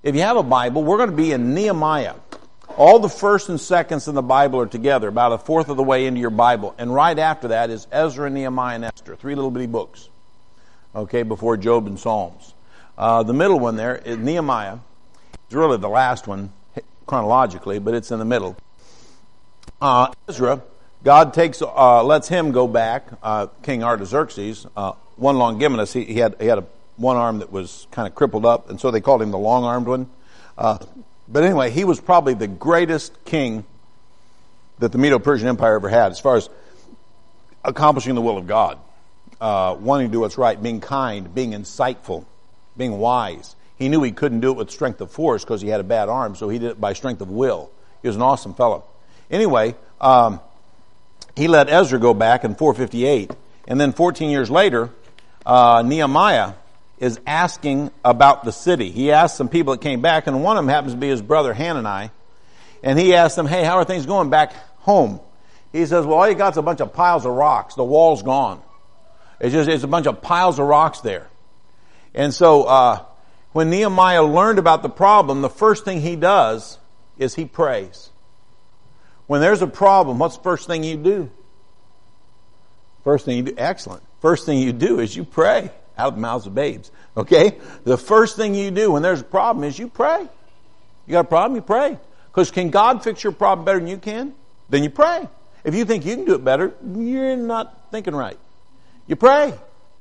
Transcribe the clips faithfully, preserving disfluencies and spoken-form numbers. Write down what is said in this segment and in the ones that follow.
If you have a Bible, we're going to be in Nehemiah. All the first and seconds in the Bible are together, about a fourth of the way into your Bible. And right after that is Ezra, Nehemiah, and Esther, three little bitty books, okay, before Job and Psalms. Uh, the middle one there is Nehemiah. It's really the last one chronologically, but it's in the middle. Uh, Ezra, God takes, uh, lets him go back, uh, King Artaxerxes, uh, one Longimanus, he, he had, he had a, one arm that was kind of crippled up, and so they called him the long-armed one. Uh, But anyway, he was probably the greatest king that the Medo-Persian Empire ever had as far as accomplishing the will of God. Uh, wanting to do what's right, being kind, being insightful, being wise. He knew he couldn't do it with strength of force because he had a bad arm, so he did it by strength of will. He was an awesome fellow. Anyway, um, he let Ezra go back in four fifty-eight, and then fourteen years later, uh, Nehemiah is asking about the city. He asked some people that came back, and one of them happens to be his brother Hanani. And he asked them, hey, how are things going back home? He says, well, all you got is a bunch of piles of rocks. The wall's gone. It's just it's a bunch of piles of rocks there. And so uh, when Nehemiah learned about the problem, the first thing he does is he prays. When there's a problem, what's the first thing you do? First thing you do, excellent. First thing you do is you pray. Out of the mouths of babes. Okay? The first thing you do when there's a problem is you pray. You got a problem, you pray. Because can God fix your problem better than you can? Then you pray. If you think you can do it better, you're not thinking right. You pray.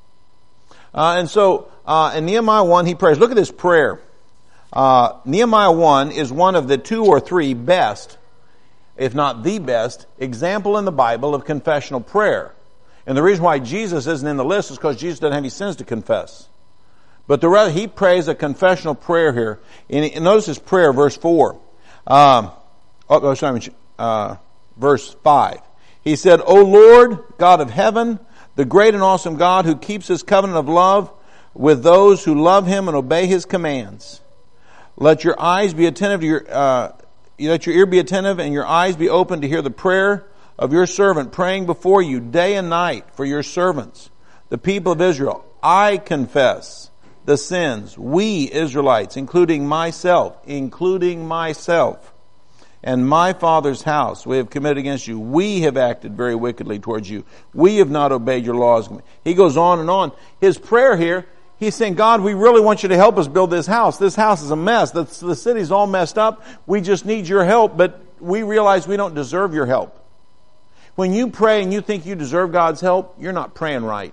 Uh, and so, uh, in Nehemiah one, he prays. Look at this prayer. Uh, Nehemiah one is one of the two or three best, if not the best, example in the Bible of confessional prayer. And the reason why Jesus isn't in the list is because Jesus doesn't have any sins to confess. But the rather, he prays a confessional prayer here. And notice his prayer, verse four. Um, oh, sorry, uh, verse five. He said, O Lord, God of heaven, the great and awesome God who keeps his covenant of love with those who love him and obey his commands. Let your eyes be attentive to your, uh, let your ear be attentive and your eyes be open to hear the prayer of your servant praying before you day and night for your servants, the people of Israel. I confess the sins, we Israelites, including myself, including myself, and my father's house, we have committed against you. We have acted very wickedly towards you. We have not obeyed your laws. He goes on and on. His prayer here, he's saying, God, we really want you to help us build this house. This house is a mess. The, the city's all messed up. We just need your help, but we realize we don't deserve your help. When you pray and you think you deserve God's help, you're not praying right.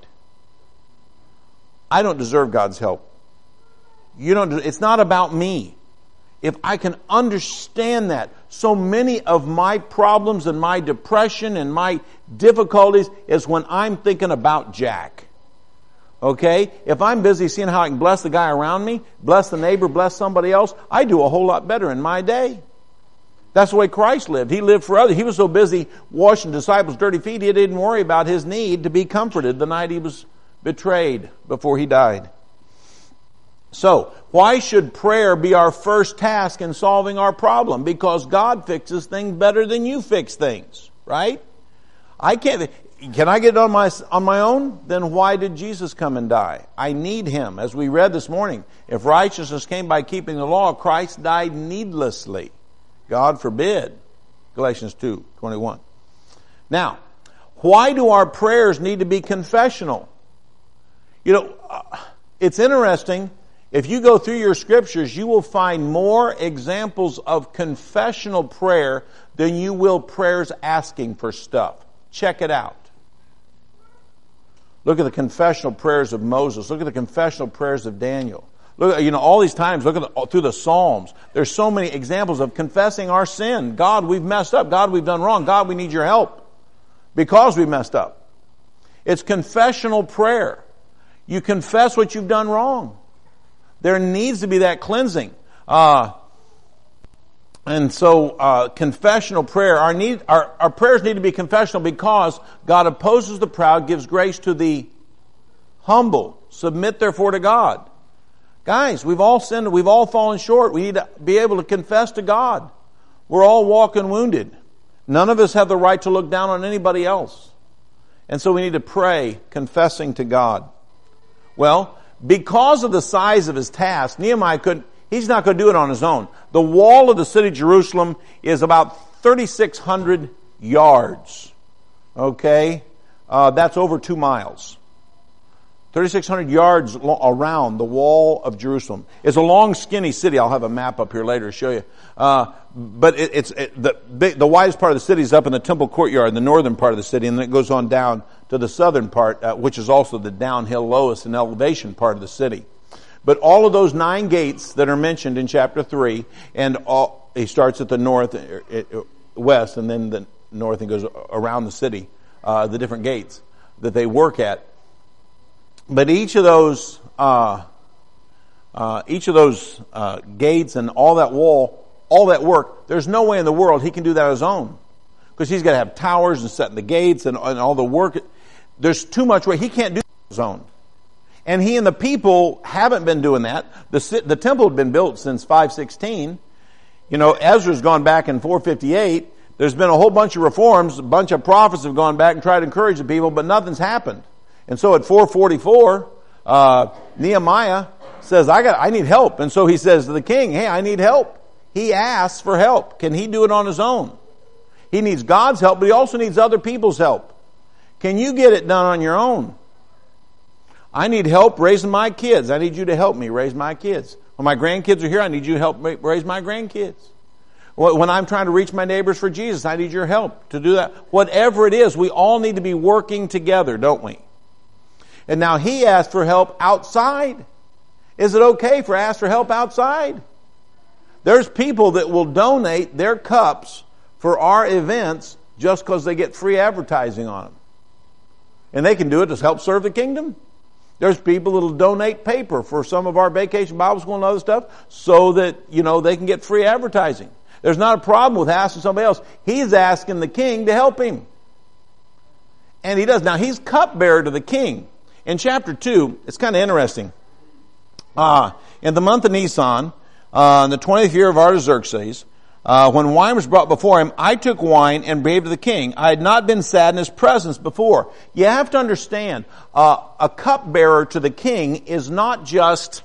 I don't deserve God's help. You don't. It's not about me. If I can understand that, so many of my problems and my depression and my difficulties is when I'm thinking about Jack. Okay? If I'm busy seeing how I can bless the guy around me, bless the neighbor, bless somebody else, I do a whole lot better in my day. That's the way Christ lived. He lived for others. He was so busy washing disciples' dirty feet, he didn't worry about his need to be comforted the night he was betrayed before he died. So, why should prayer be our first task in solving our problem? Because God fixes things better than you fix things, right? I can't. Can I get it on my on my own? Then why did Jesus come and die? I need him. As we read this morning, if righteousness came by keeping the law, Christ died needlessly. God forbid. Galatians two twenty-one. Now, why do our prayers need to be confessional? You know, it's interesting. If you go through your scriptures, you will find more examples of confessional prayer than you will prayers asking for stuff. Check it out. Look at the confessional prayers of Moses. Look at the confessional prayers of Daniel. Look, you know, all these times, look at the, through the Psalms. There's so many examples of confessing our sin. God, we've messed up. God, we've done wrong. God, we need your help because we messed up. It's confessional prayer. You confess what you've done wrong. There needs to be that cleansing. Uh, and so, uh, confessional prayer, our need, our, our prayers need to be confessional because God opposes the proud, gives grace to the humble. Submit therefore to God. Guys, we've all sinned, we've all fallen short. We need to be able to confess to God. We're all walking wounded. None of us have the right to look down on anybody else. And so we need to pray, confessing to God. Well, because of the size of his task, Nehemiah couldn't, He's not going to do it on his own. The wall of the city of Jerusalem is about thirty-six hundred yards. Okay? Uh, that's over two miles. thirty-six hundred yards lo- around the wall of Jerusalem. It's a long, skinny city. I'll have a map up here later to show you. Uh, but it, it's it, the big, the widest part of the city is up in the temple courtyard, in the northern part of the city, and then it goes on down to the southern part, uh, which is also the downhill, lowest in elevation part of the city. But all of those nine gates that are mentioned in chapter three, and all, he starts at the north, uh, west, and then the north, and goes around the city, uh, the different gates that they work at. But each of those, uh, uh, each of those uh, gates and all that wall, all that work, there's no way in the world he can do that on his own, because he's got to have towers and setting the gates and, and all the work. There's too much work. He can't do that on his own. And he and the people haven't been doing that. The the temple had been built since five sixteen. You know, Ezra's gone back in four fifty-eight. There's been a whole bunch of reforms. A bunch of prophets have gone back and tried to encourage the people, but nothing's happened. And so at four forty-four, uh, Nehemiah says, I got, I need help. And so he says to the king, hey, I need help. He asks for help. Can he do it on his own? He needs God's help, but he also needs other people's help. Can you get it done on your own? I need help raising my kids. I need you to help me raise my kids. When my grandkids are here, I need you to help me raise my grandkids. When I'm trying to reach my neighbors for Jesus, I need your help to do that. Whatever it is, we all need to be working together, don't we? And now he asked for help outside. Is it okay for ask for help outside? There's people that will donate their cups for our events just because they get free advertising on them. And they can do it to help serve the kingdom. There's people that will donate paper for some of our vacation Bible school and other stuff so that, you know, they can get free advertising. There's not a problem with asking somebody else. He's asking the king to help him. And he does. Now, he's cupbearer to the king. In chapter two, it's kind of interesting. Uh, in the month of Nisan, uh, in the twentieth year of Artaxerxes, uh, when wine was brought before him, I took wine and gave to the king. I had not been sad in his presence before. You have to understand, uh, a cupbearer to the king is not just,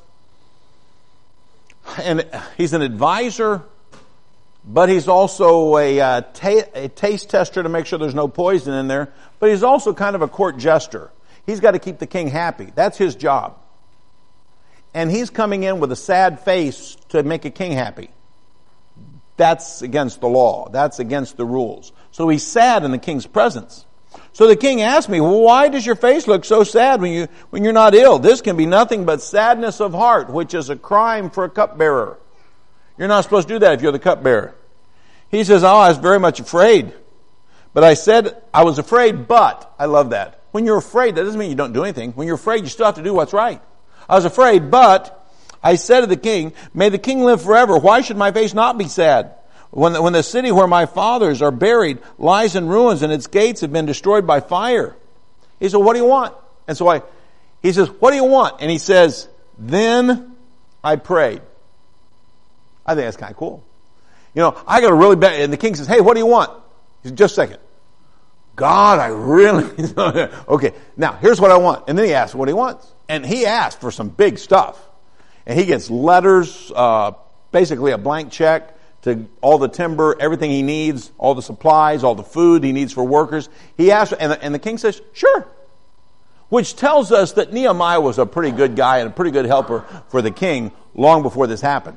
and he's an advisor, but he's also a, uh, ta- a taste tester to make sure there's no poison in there, but he's also kind of a court jester. He's got to keep the king happy. That's his job. And he's coming in with a sad face to make a king happy. That's against the law. That's against the rules. So he's sad in the king's presence. So the king asked me, well, why does your face look so sad when you, when you're not ill? This can be nothing but sadness of heart, which is a crime for a cupbearer. You're not supposed to do that if you're the cupbearer. He says, oh, I was very much afraid. But I said, I was afraid, but, I love that. When you're afraid, that doesn't mean you don't do anything. When you're afraid, you still have to do what's right. I was afraid, but I said to the king, may the king live forever. Why should my face not be sad? When the, when the city where my fathers are buried lies in ruins and its gates have been destroyed by fire. He said, what do you want? And so I, he says, what do you want? And he says, then I prayed. I think that's kind of cool. You know, I got a really bad, and the king says, hey, what do you want? He said, just a second. God, I really, okay, now here's what I want. And then he asks what he wants. And he asked for some big stuff. And he gets letters, uh, basically a blank check to all the timber, everything he needs, all the supplies, all the food he needs for workers. He asked, and the, and the king says, sure. Which tells us that Nehemiah was a pretty good guy and a pretty good helper for the king long before this happened.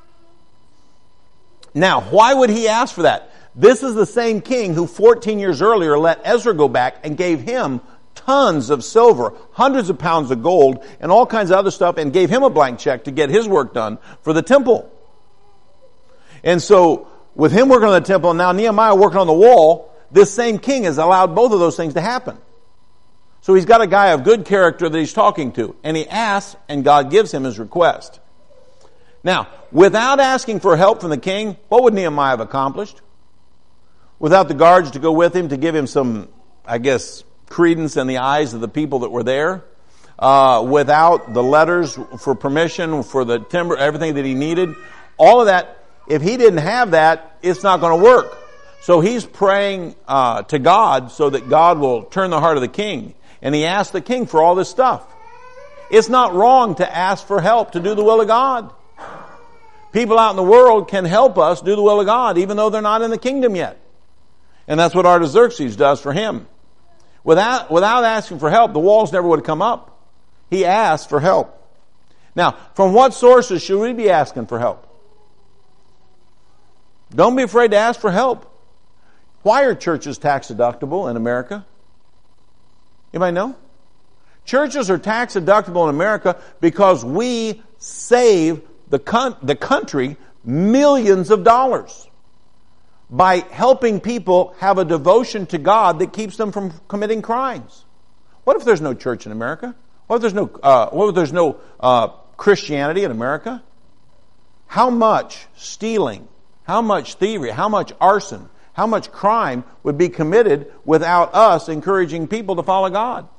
Now, why would he ask for that? This is the same king who fourteen years earlier let Ezra go back and gave him tons of silver, hundreds of pounds of gold, and all kinds of other stuff, and gave him a blank check to get his work done for the temple. And so, with him working on the temple, and now Nehemiah working on the wall, this same king has allowed both of those things to happen. So he's got a guy of good character that he's talking to, and he asks, and God gives him his request. Now, without asking for help from the king, what would Nehemiah have accomplished? Without the guards to go with him to give him some, I guess, credence in the eyes of the people that were there, uh, without the letters for permission, for the timber, everything that he needed, all of that, if he didn't have that, it's not going to work. So he's praying uh, to God so that God will turn the heart of the king. And he asked the king for all this stuff. It's not wrong to ask for help to do the will of God. People out in the world can help us do the will of God, even though they're not in the kingdom yet. And that's what Artaxerxes does for him. Without, without asking for help, the walls never would have come up. He asked for help. Now, from what sources should we be asking for help? Don't be afraid to ask for help. Why are churches tax deductible in America? Anybody know? Churches are tax deductible in America because we save the con- the country millions of dollars by helping people have a devotion to God that keeps them from committing crimes. What if there's no church in America? What if there's no uh, what if there's no uh, Christianity in America? How much stealing, how much thievery, how much arson, how much crime would be committed without us encouraging people to follow God?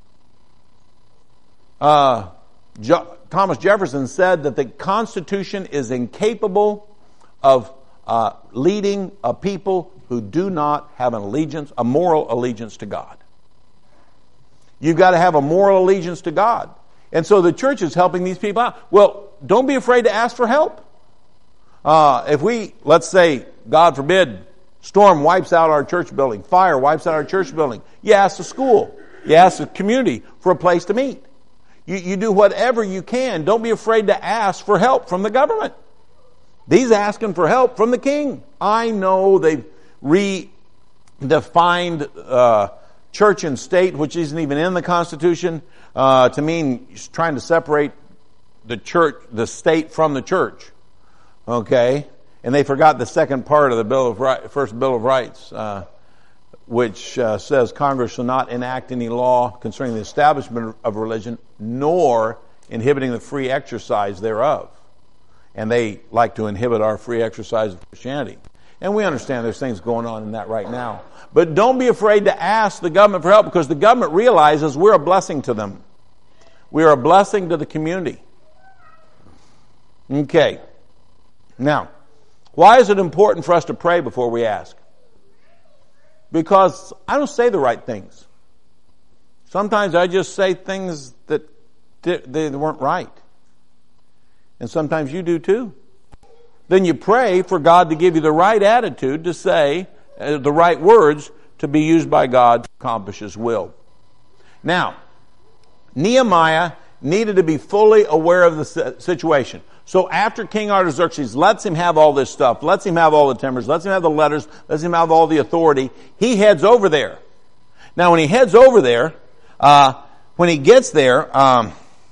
Uh, jo- Thomas Jefferson said that the Constitution is incapable of uh, leading a people who do not have an allegiance, a moral allegiance to God. You've got to have a moral allegiance to God. And so the church is helping these people out. Well, don't be afraid to ask for help. Uh, if we, let's say, God forbid, storm wipes out our church building, fire wipes out our church building, you ask the school, you ask the community for a place to meet. You, you do whatever you can. Don't be afraid to ask for help from the government. These asking for help from the king. I know they've redefined uh, church and state, which isn't even in the Constitution, uh, to mean trying to separate the church, the state from the church. Okay? And they forgot the second part of the Bill of Rights, first Bill of Rights, uh, which uh, says Congress shall not enact any law concerning the establishment of religion, nor inhibiting the free exercise thereof. And they like to inhibit our free exercise of Christianity. And we understand there's things going on in that right now. But don't be afraid to ask the government for help, because the government realizes we're a blessing to them. We are a blessing to the community. Okay. Now, why is it important for us to pray before we ask? Because I don't say the right things. Sometimes I just say things that they weren't right. And sometimes you do too. Then you pray for God to give you the right attitude to say uh, the right words to be used by God to accomplish His will. Now, Nehemiah needed to be fully aware of the situation. So after King Artaxerxes lets him have all this stuff, lets him have all the timbers, lets him have the letters, lets him have all the authority, he heads over there. Now when he heads over there, uh, when he gets there, um,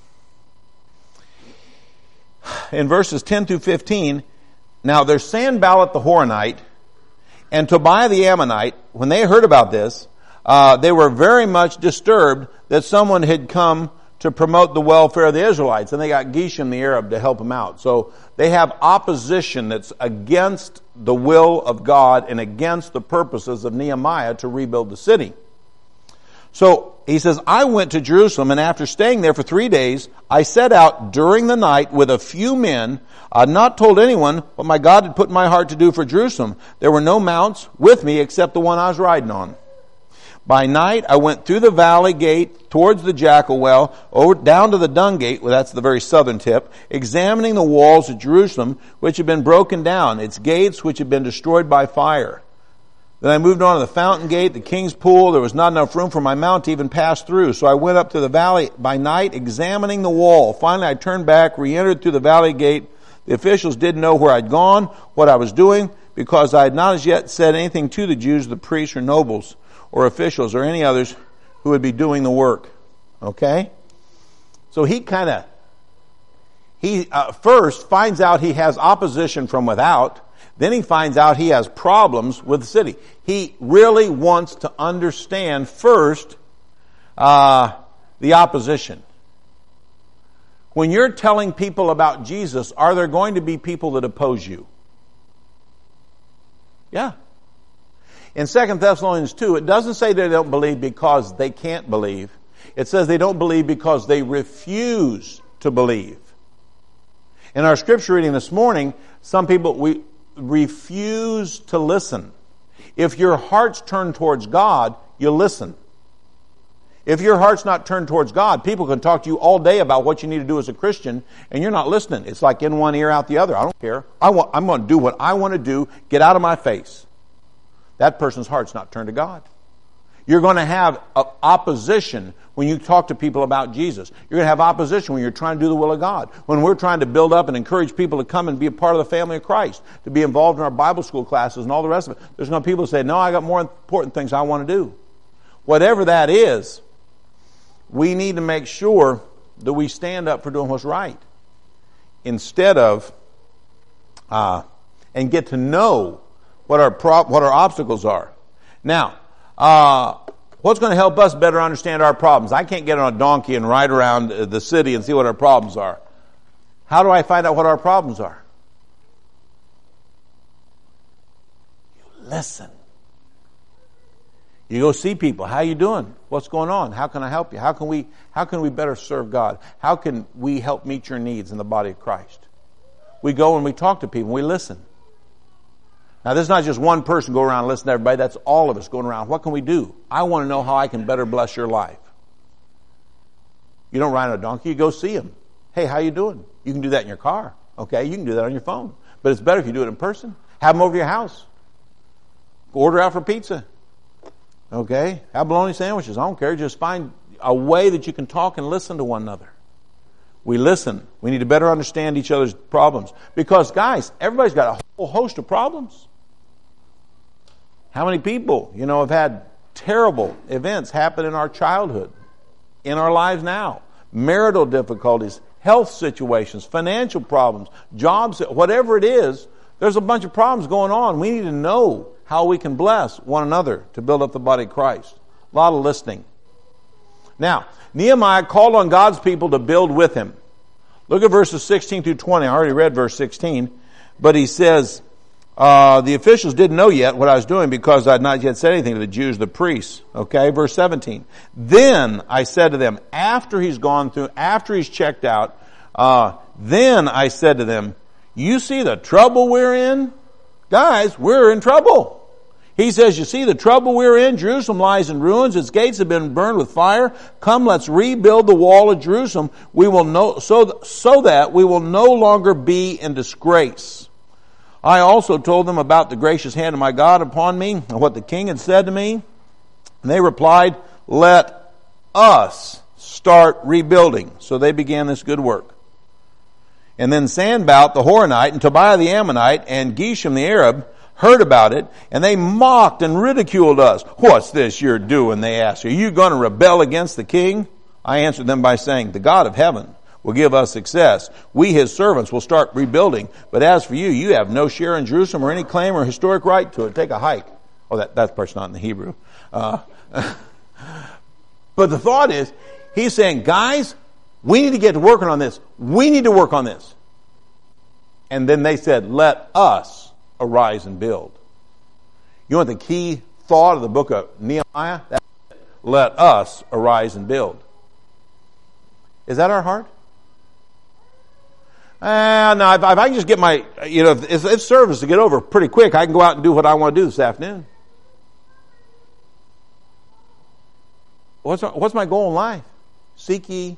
in verses ten through fifteen, now there's Sanballat the Horonite and Tobiah the Ammonite. When they heard about this, uh, they were very much disturbed that someone had come to promote the welfare of the Israelites. And they got Geshem the Arab to help them out. So they have opposition that's against the will of God and against the purposes of Nehemiah to rebuild the city. So he says, I went to Jerusalem, and after staying there for three days, I set out during the night with a few men. I had not told anyone what my God had put in my heart to do for Jerusalem. There were no mounts with me except the one I was riding on. By night, I went through the valley gate towards the Jackal Well, over, down to the Dung Gate, well, that's the very southern tip, examining the walls of Jerusalem, which had been broken down, its gates, which had been destroyed by fire. Then I moved on to the Fountain Gate, the King's Pool. There was not enough room for my mount to even pass through, so I went up to the valley by night, examining the wall. Finally, I turned back, re-entered through the valley gate. The officials didn't know where I'd gone, what I was doing, because I had not as yet said anything to the Jews, the priests, or nobles, or officials, or any others who would be doing the work. Okay? So he kind of, he uh, first finds out he has opposition from without. Then he finds out he has problems with the city. He really wants to understand first uh, the opposition. When you're telling people about Jesus, are there going to be people that oppose you? Yeah. In Second Thessalonians two, it doesn't say they don't believe because they can't believe. It says they don't believe because they refuse to believe. In our scripture reading this morning, some people, we refuse to listen. If your heart's turned towards God, you listen. If your heart's not turned towards God, people can talk to you all day about what you need to do as a Christian, and you're not listening. It's like in one ear, out the other. I don't care. I want, I'm going to do what I want to do. Get out of my face. That person's heart's not turned to God. You're going to have opposition when you talk to people about Jesus. You're going to have opposition when you're trying to do the will of God. When we're trying to build up and encourage people to come and be a part of the family of Christ, to be involved in our Bible school classes and all the rest of it. There's going to be people who say, no, I got more important things I want to do. Whatever that is, we need to make sure that we stand up for doing what's right. Instead of, uh, and get to know what our pro- what our obstacles are. Now, uh, what's going to help us better understand our problems? I can't get on a donkey and ride around the city and see what our problems are. How do I find out what our problems are? You listen. You go see people. How you doing? What's going on? How can I help you? How can we how can we better serve God? How can we help meet your needs in the body of Christ? We go and we talk to people. We listen. Now, this is not just one person go around and listen to everybody. That's all of us going around. What can we do? I want to know how I can better bless your life. You don't ride on a donkey. You go see him. Hey, how you doing? You can do that in your car. Okay, you can do that on your phone. But it's better if you do it in person. Have them over to your house. Order out for pizza. Okay, have bologna sandwiches. I don't care. Just find a way that you can talk and listen to one another. We listen. We need to better understand each other's problems. Because, guys, everybody's got a whole host of problems. How many people, you know, have had terrible events happen in our childhood, in our lives now? Marital difficulties, health situations, financial problems, jobs, whatever it is, there's a bunch of problems going on. We need to know how we can bless one another to build up the body of Christ. A lot of listening. Now, Nehemiah called on God's people to build with him. Look at verses sixteen through twenty. I already read verse sixteen. But he says, uh, the officials didn't know yet what I was doing because I had not yet said anything to the Jews, the priests. Okay, verse seventeen. Then I said to them, after he's gone through, after he's checked out, uh, then I said to them, you see the trouble we're in? Guys, we're in trouble. He says, you see the trouble we're in? Jerusalem lies in ruins. Its gates have been burned with fire. Come, let's rebuild the wall of Jerusalem. We will know, so, so that we will no longer be in disgrace. I also told them about the gracious hand of my God upon me and what the king had said to me. And they replied, let us start rebuilding. So they began this good work. And then Sanballat the Horonite and Tobiah the Ammonite and Geshem the Arab heard about it, and they mocked and ridiculed us. What's this you're doing? They asked. Are you going to rebel against the king? I answered them by saying, the God of heaven will give us success. We, his servants, will start rebuilding. But as for you, you have no share in Jerusalem or any claim or historic right to it. Take a hike. Oh, that, that part's not in the Hebrew. Uh, but the thought is, he's saying, guys, we need to get to working on this. We need to work on this. And then they said, let us arise and build. You know what the key thought of the book of Nehemiah? That's it. Let us arise and build. Is that our heart? Uh, no, if, if I can just get my, you know, if, if service to get over pretty quick, I can go out and do what I want to do this afternoon. What's, what's my goal in life? Seek ye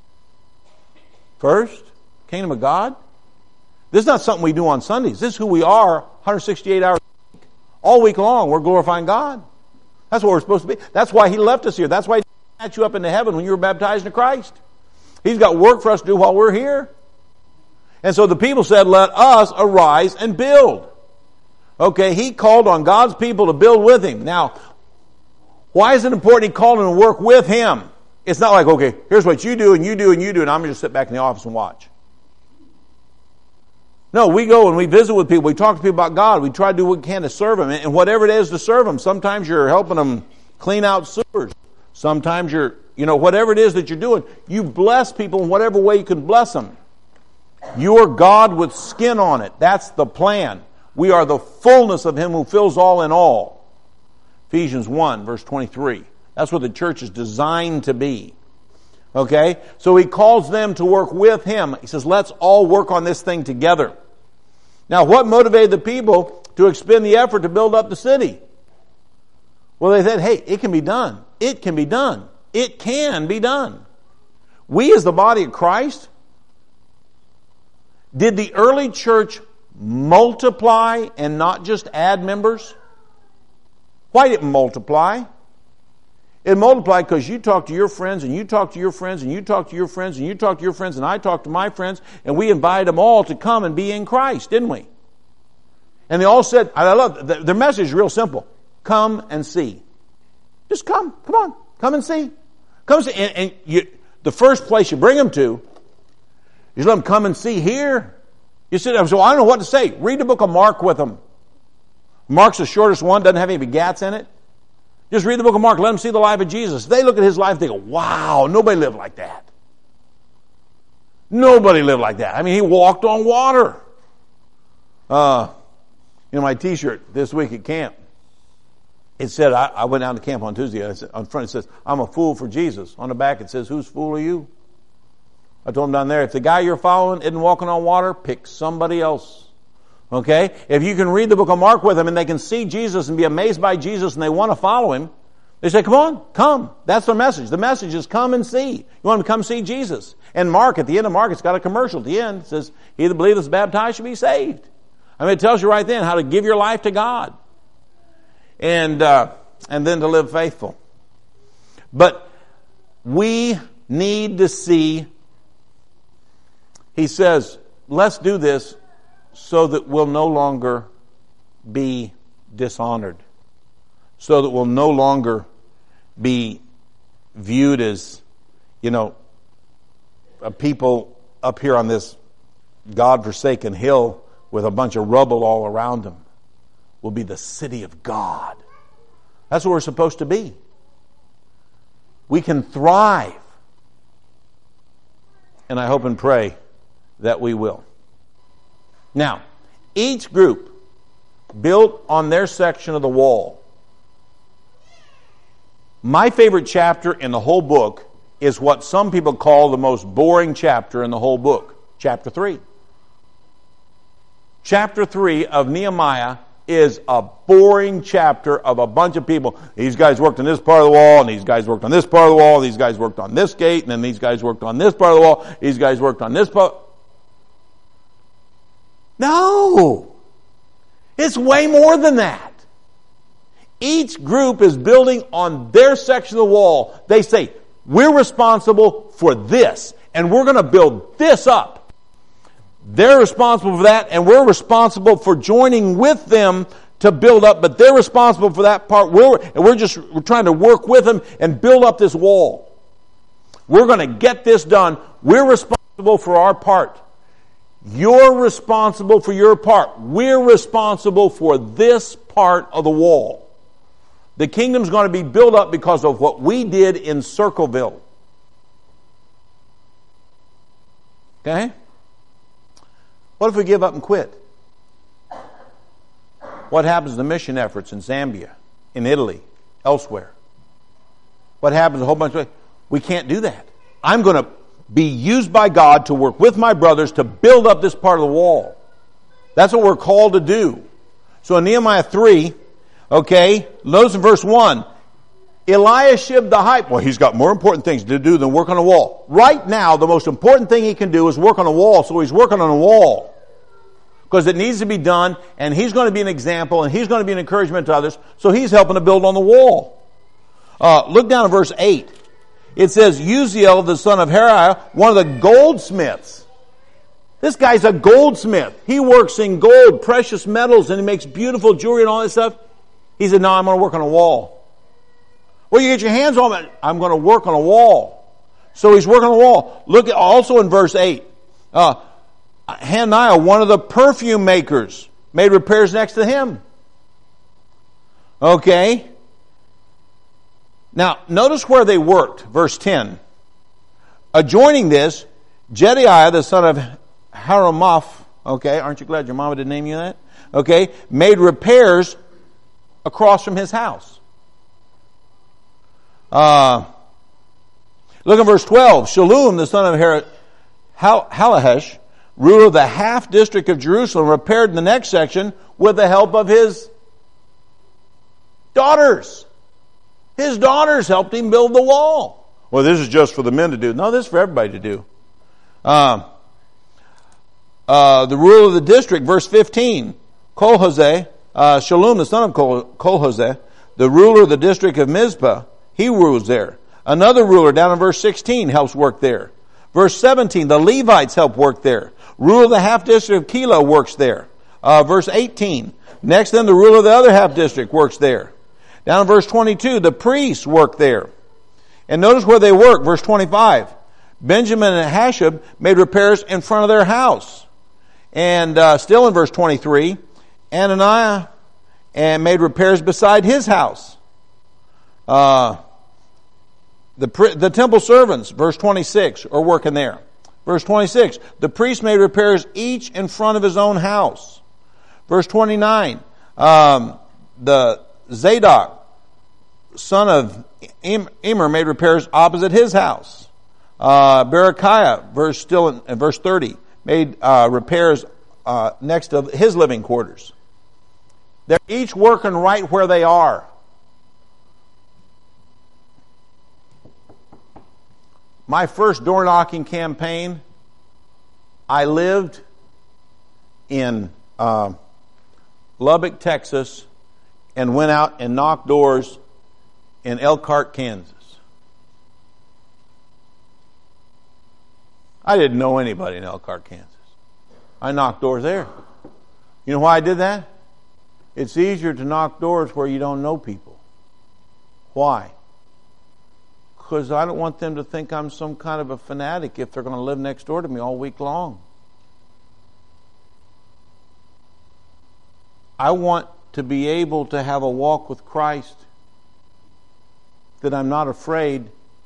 first, kingdom of God. This is not something we do on Sundays. This is who we are one hundred sixty-eight hours a week. All week long, we're glorifying God. That's what we're supposed to be. That's why He left us here. That's why He snatched you up into heaven when you were baptized into Christ. He's got work for us to do while we're here. And so the people said, let us arise and build. Okay, He called on God's people to build with Him. Now, why is it important He called them to work with Him? It's not like, okay, here's what you do and you do and you do, and I'm going to just sit back in the office and watch. No, we go and we visit with people. We talk to people about God. We try to do what we can to serve Him. And whatever it is to serve Him, sometimes you're helping them clean out sewers. Sometimes you're, you know, whatever it is that you're doing, you bless people in whatever way you can bless them. You're God with skin on it. That's the plan. We are the fullness of Him who fills all in all. Ephesians one, verse twenty-three. That's what the church is designed to be. Okay? So He calls them to work with Him. He says, let's all work on this thing together. Now, what motivated the people to expend the effort to build up the city? Well, they said, hey, it can be done. It can be done. It can be done. We as the body of Christ, did the early church multiply and not just add members? Why did it multiply? It multiplied because you talk to your friends, and you talk to your friends, and you talk to your friends, and you talk to your friends, and I talk to my friends, and we invited them all to come and be in Christ, didn't we? And they all said, I love, their message is real simple. Come and see. Just come. Come on. Come and see. Come and see. And, and you, the first place you bring them to, you let them come and see here. You sit there, so I don't know what to say. Read the book of Mark with them. Mark's the shortest one, doesn't have any begats in it. Just read the book of Mark. Let them see the life of Jesus. They look at his life, they go, wow, nobody lived like that. Nobody lived like that. I mean, he walked on water. Uh, you know, my t-shirt this week at camp, it said, I, I went down to camp on Tuesday, and said, on front it says, I'm a fool for Jesus. On the back it says, whose fool are you? I told him down there, if the guy you're following isn't walking on water, pick somebody else. Okay? If you can read the book of Mark with them and they can see Jesus and be amazed by Jesus and they want to follow him, they say, come on, come. That's the message. The message is come and see. You want them to come see Jesus. And Mark, at the end of Mark, it's got a commercial at the end. It says, he that believeth is baptized shall be saved. I mean, it tells you right then how to give your life to God. And, uh, and then to live faithful. But we need to see, he says, let's do this so that we'll no longer be dishonored. So that we'll no longer be viewed as, you know, a people up here on this God-forsaken hill with a bunch of rubble all around them. We'll be the city of God. That's what we're supposed to be. We can thrive. And I hope and pray that we will. Now, each group built on their section of the wall. My favorite chapter in the whole book is what some people call the most boring chapter in the whole book. Chapter three. Chapter three of Nehemiah is a boring chapter of a bunch of people. These guys worked on this part of the wall, and these guys worked on this part of the wall, these guys worked on this gate, and then these guys worked on this part of the wall, these guys worked on this part. No! It's way more than that. Each group is building on their section of the wall. They say, we're responsible for this, and we're going to build this up. They're responsible for that, and we're responsible for joining with them to build up, but they're responsible for that part. We're, and we're just we're trying to work with them and build up this wall. We're going to get this done. We're responsible for our part. You're responsible for your part. We're responsible for this part of the wall. The kingdom's going to be built up because of what we did in Circleville. Okay? What if we give up and quit? What happens to the mission efforts in Zambia, in Italy, elsewhere? What happens to a whole bunch of... We can't do that. I'm going to be used by God to work with my brothers to build up this part of the wall. That's what we're called to do. So in Nehemiah three, okay, notice in verse one, Eliashib the high... Well, he's got more important things to do than work on a wall. Right now, the most important thing he can do is work on a wall, so he's working on a wall. Because it needs to be done, and he's going to be an example, and he's going to be an encouragement to others, so he's helping to build on the wall. Uh, look down at verse eight. It says, Uziel, the son of Hariah, one of the goldsmiths. This guy's a goldsmith. He works in gold, precious metals, and he makes beautiful jewelry and all that stuff. He said, no, I'm going to work on a wall. Well, you get your hands on it. I'm going to work on a wall. So he's working on a wall. Look at also in verse eight. Uh, Hananiah, one of the perfume makers, made repairs next to him. Okay. Now, notice where they worked. Verse ten. Adjoining this, Jediah, the son of Haramaph, okay, aren't you glad your mama didn't name you that? Okay, made repairs across from his house. Uh, look at verse twelve. Shallum, the son of Har- Hal- Halahesh, ruler of the half district of Jerusalem, repaired in the next section with the help of his daughters. His daughters helped him build the wall. Well, this is just for the men to do. No, this is for everybody to do. Uh, uh, the ruler of the district, verse fifteen, Kolhoseh, uh, Shalom, the son of Kol- Kolhoseh, the ruler of the district of Mizpah, he rules there. Another ruler down in verse sixteen helps work there. Verse seventeen, the Levites help work there. Ruler of the half district of Keilah works there. Uh, verse eighteen, next then the ruler of the other half district works there. Down in verse twenty-two, the priests work there. And notice where they work, verse twenty-five. Benjamin and Hashab made repairs in front of their house. And uh, still in verse twenty-three, Ananiah and made repairs beside his house. Uh, the the temple servants, verse twenty-six, are working there. Verse twenty-six, the priest made repairs each in front of his own house. Verse twenty-nine, um, the Zadok, son of Immer, made repairs opposite his house. Uh, Berechiah, verse still in, in verse thirty, made uh, repairs uh, next to his living quarters. They're each working right where they are. My first door knocking campaign, I lived in uh, Lubbock, Texas, and went out and knocked doors in Elkhart, Kansas. I didn't know anybody in Elkhart, Kansas. I knocked doors there. You know why I did that? It's easier to knock doors where you don't know people. Why? Because I don't want them to think I'm some kind of a fanatic if they're going to live next door to me all week long. I want to be able to have a walk with Christ that I'm not afraid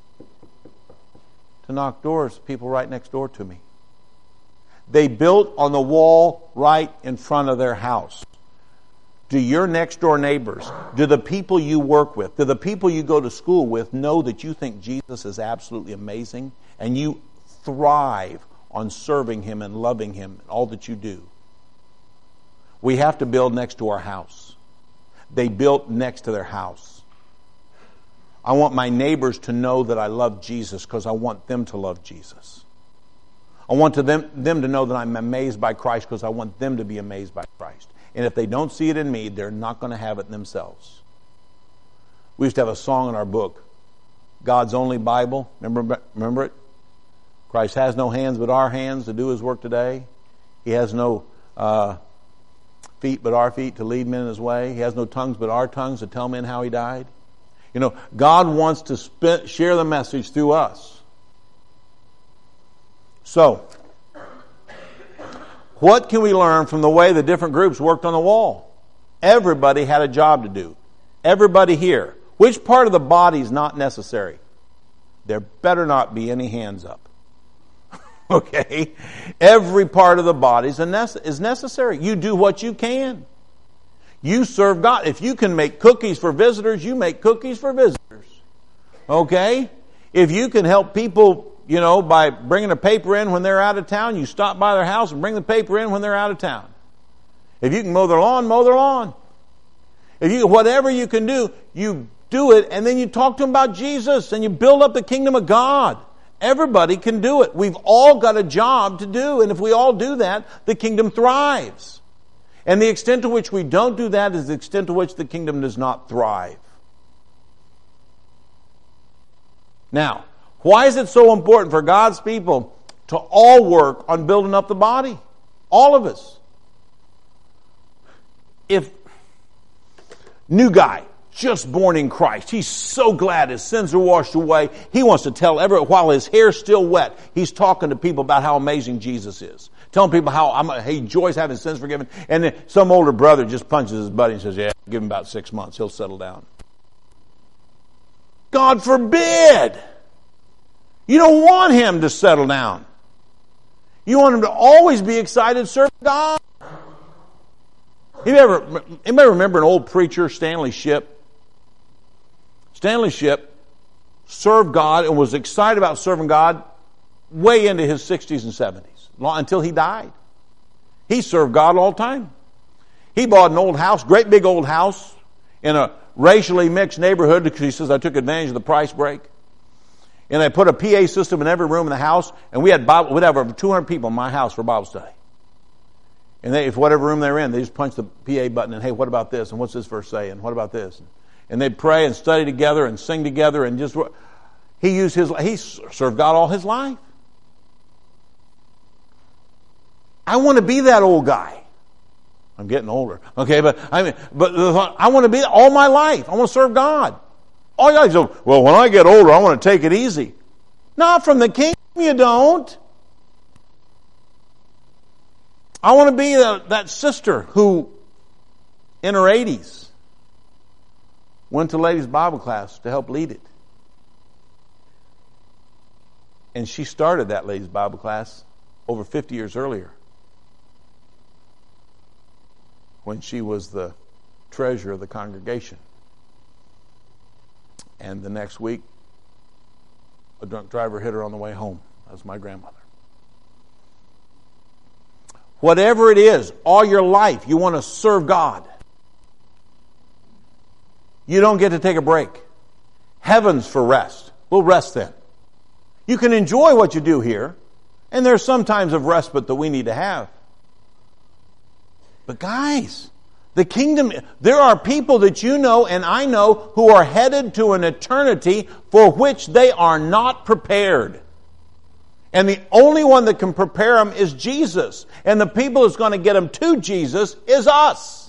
to knock doors, people right next door to me. They built on the wall right in front of their house. Do your next door neighbors, do the people you work with, do the people you go to school with know that you think Jesus is absolutely amazing and you thrive on serving Him and loving Him in all that you do? We have to build next to our house. They built next to their house. I want my neighbors to know that I love Jesus because I want them to love Jesus. I want to them, them to know that I'm amazed by Christ because I want them to be amazed by Christ. And if they don't see it in me, they're not going to have it in themselves. We used to have a song in our book, God's Only Bible. Remember, remember it? Christ has no hands but our hands to do His work today. He has no uh, feet but our feet to lead men in His way. He has no tongues but our tongues to tell men how He died. You know, God wants to sp- share the message through us. So, what can we learn from the way the different groups worked on the wall? Everybody had a job to do. Everybody here. Which part of the body is not necessary? There better not be any hands up. Okay? Every part of the body is necessary. You do what you can. You serve God. If you can make cookies for visitors, you make cookies for visitors. Okay? If you can help people, you know, by bringing a paper in when they're out of town, you stop by their house and bring the paper in when they're out of town. If you can mow their lawn, mow their lawn. If you, whatever you can do, you do it, and then you talk to them about Jesus, and you build up the kingdom of God. Everybody can do it. We've all got a job to do, and if we all do that, the kingdom thrives. And the extent to which we don't do that is the extent to which the kingdom does not thrive. Now, why is it so important for God's people to all work on building up the body? All of us. If new guy, just born in Christ, he's so glad his sins are washed away. He wants to tell everyone, while his hair's still wet, he's talking to people about how amazing Jesus is. Telling people how I'm, he enjoys having sins forgiven. And then some older brother just punches his buddy and says, yeah, give him about six months. He'll settle down. God forbid. You don't want him to settle down. You want him to always be excited serving God. You ever, anybody remember an old preacher, Stanley Shipp? Stanley Shipp served God and was excited about serving God way into his sixties and seventies, until he died. He served God all the time. He bought an old house, great big old house, in a racially mixed neighborhood because he says, I took advantage of the price break. And I put a P A system in every room in the house, and we had Bible, we'd have over two hundred people in my house for Bible study. And they, if whatever room they're in, they just punch the P A button and, hey, what about this? And what's this verse say? And what about this? And they'd pray and study together and sing together and just, he used his, he served God all his life. I want to be that old guy. I'm getting older. Okay, but I mean, but I want to be all my life. I want to serve God. All you guys go, well, when I get older, I want to take it easy. Not from the kingdom, you don't. I want to be the, that sister who, in her eighties, went to ladies' Bible class to help lead it. And she started that ladies' Bible class over fifty years earlier, when she was the treasurer of the congregation. And the next week, a drunk driver hit her on the way home. That was my grandmother. Whatever it is, all your life, you want to serve God. You don't get to take a break. Heaven's for rest. We'll rest then. You can enjoy what you do here, and there's some times of respite that we need to have. But guys, the kingdom, there are people that you know and I know who are headed to an eternity for which they are not prepared. And the only one that can prepare them is Jesus. And the people that's going to get them to Jesus is us.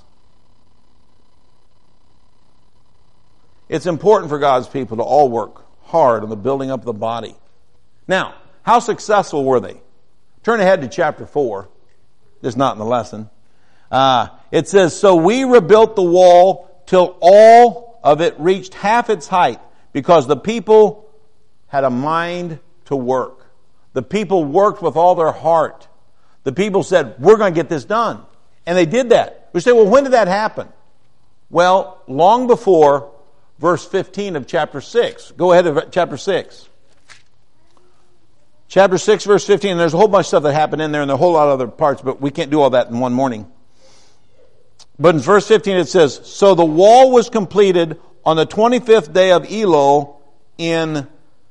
It's important for God's people to all work hard on the building up of the body. Now, how successful were they? Turn ahead to chapter four. This is not in the lesson. Uh, it says, so we rebuilt the wall till all of it reached half its height, because the people had a mind to work. The people worked with all their heart. The people said, we're going to get this done. And they did that. We say, well, when did that happen? Well, long before verse fifteen of chapter six. Go ahead to chapter six. Chapter six, verse fifteen. There's a whole bunch of stuff that happened in there, and there are a whole lot of other parts, but we can't do all that in one morning. But in verse fifteen it says, so the wall was completed on the twenty-fifth day of Elul in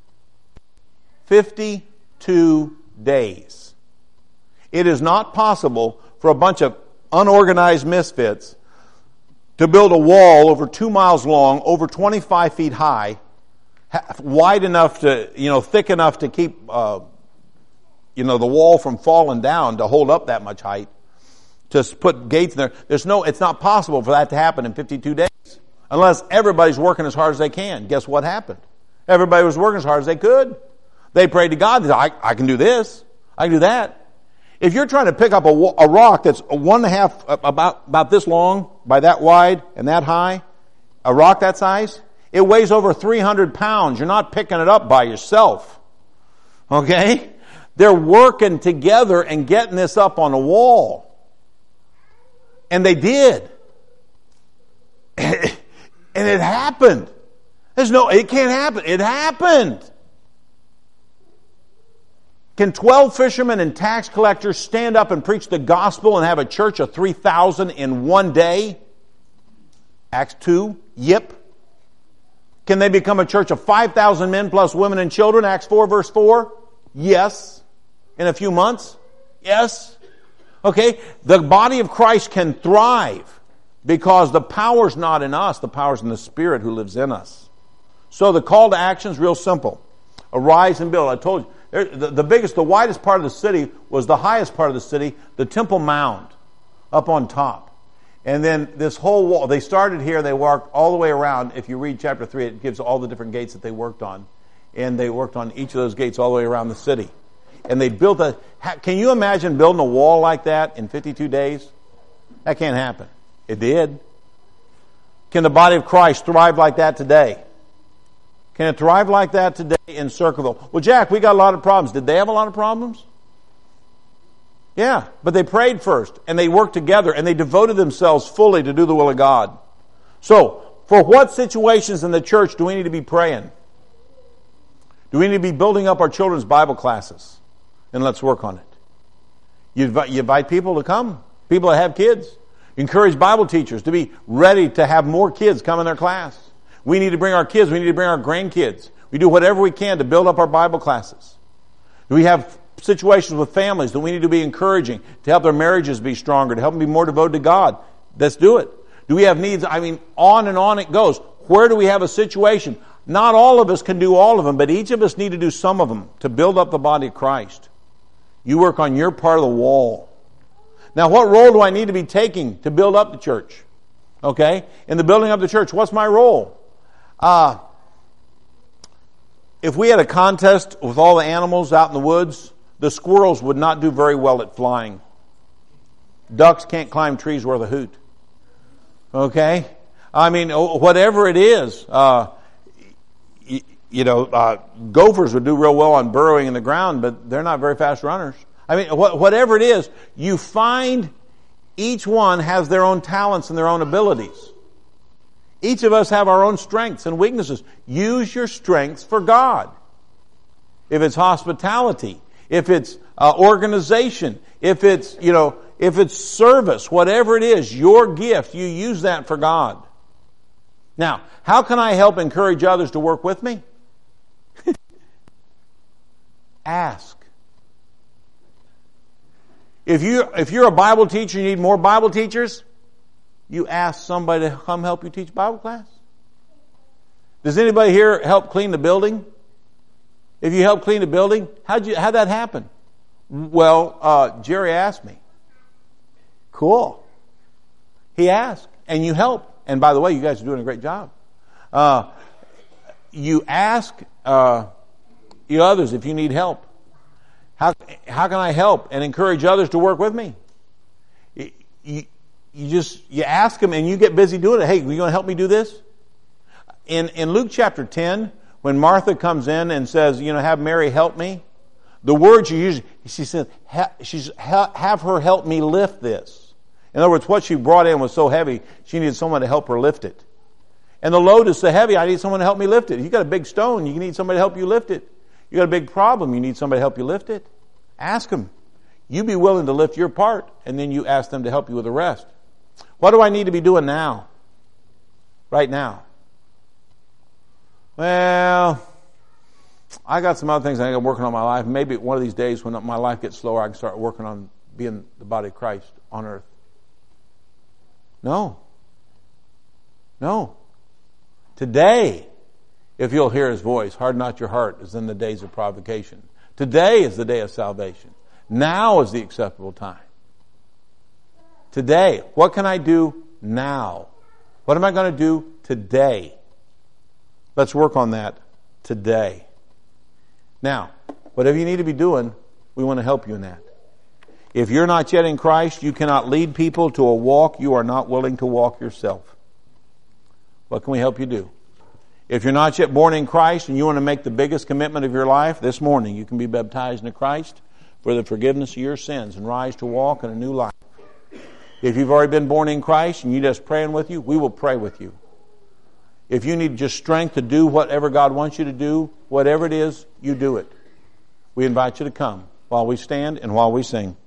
fifty-two days. It is not possible for a bunch of unorganized misfits to build a wall over two miles long, over twenty-five feet high, wide enough to, you know, thick enough to keep, uh, you know, the wall from falling down to hold up that much height, to put gates in there. There's no, it's not possible for that to happen in fifty-two days. Unless everybody's working as hard as they can. Guess what happened? Everybody was working as hard as they could. They prayed to God. They said, I, I can do this. I can do that. If you're trying to pick up a, a rock that's one and a half, about, about this long, by that wide and that high, a rock that size, it weighs over three hundred pounds. You're not picking it up by yourself. Okay? They're working together and getting this up on a wall. And they did. And it happened. There's no, it can't happen. It happened. Can twelve fishermen and tax collectors stand up and preach the gospel and have a church of three thousand in one day? Acts two, yep. Can they become a church of five thousand men plus women and children? Acts four, verse four? Yes. In a few months? Yes. Okay, the body of Christ can thrive because the power's not in us, the power's in the Spirit who lives in us. So the call to action is real simple. Arise and build. I told you, the, the biggest, the widest part of the city was the highest part of the city, the Temple Mound, up on top. And then this whole wall, they started here, they walked all the way around. If you read chapter three, it gives all the different gates that they worked on. And they worked on each of those gates all the way around the city. And they built a, can you imagine building a wall like that in fifty-two days? That can't happen. It did. Can the body of Christ thrive like that today? Can it thrive like that today in Circleville? Well, Jack, we got a lot of problems. Did they have a lot of problems? Yeah, but they prayed first, and they worked together, and they devoted themselves fully to do the will of God. So, for what situations in the church do we need to be praying? Do we need to be building up our children's Bible classes? And let's work on it. You invite, you invite people to come, people that have kids. You encourage Bible teachers to be ready to have more kids come in their class. We need to bring our kids, we need to bring our grandkids. We do whatever we can to build up our Bible classes. Do we have situations with families that we need to be encouraging to help their marriages be stronger, to help them be more devoted to God? Let's do it. Do we have needs? I mean, on and on it goes. Where do we have a situation? Not all of us can do all of them, but each of us need to do some of them to build up the body of Christ. You work on your part of the wall. Now, what role do I need to be taking to build up the church? Okay? In the building up the church, what's my role? Uh, if we had a contest with all the animals out in the woods, the squirrels would not do very well at flying. Ducks can't climb trees worth a hoot. Okay? I mean, whatever it is, uh, you, you know, uh, gophers would do real well on burrowing in the ground, but they're not very fast runners. I mean, wh- whatever it is, you find each one has their own talents and their own abilities. Each of us have our own strengths and weaknesses. Use your strengths for God. If it's hospitality, if it's uh, organization, if it's, you know, if it's service, whatever it is, your gift, you use that for God. Now, how can I help encourage others to work with me? Ask. If you if you're a Bible teacher, you need more Bible teachers, you ask somebody to come help you teach Bible class. Does anybody here help clean the building? If you help clean the building, how'd you how'd that happen? Well, uh, Jerry asked me. Cool. He asked, and you help. And by the way, you guys are doing a great job. Uh, you ask uh, you others if you need help. How how can I help and encourage others to work with me? You, you, you just you ask them and you get busy doing it. Hey, are you going to help me do this? In in Luke chapter ten, when Martha comes in and says, you know, have Mary help me, the word she uses, she says, ha, she's ha, have her help me lift this. In other words, what she brought in was so heavy, she needed someone to help her lift it. And the load is so heavy, I need someone to help me lift it. If you got a big stone, you need somebody to help you lift it. You got a big problem, you need somebody to help you lift it. Ask them. You be willing to lift your part, and then you ask them to help you with the rest. What do I need to be doing now? Right now? Well, I got some other things I got working on in my life. Maybe one of these days when my life gets slower, I can start working on being the body of Christ on earth. No. No. Today, if you'll hear His voice, harden not your heart as in the days of provocation. Today is the day of salvation. Now is the acceptable time. Today. What can I do now? What am I going to do today? Let's work on that today. Now, whatever you need to be doing, we want to help you in that. If you're not yet in Christ, you cannot lead people to a walk you are not willing to walk yourself. What can we help you do? If you're not yet born in Christ and you want to make the biggest commitment of your life, this morning you can be baptized into Christ for the forgiveness of your sins and rise to walk in a new life. If you've already been born in Christ and you need us praying with you, we will pray with you. If you need just strength to do whatever God wants you to do, whatever it is, you do it. We invite you to come while we stand and while we sing.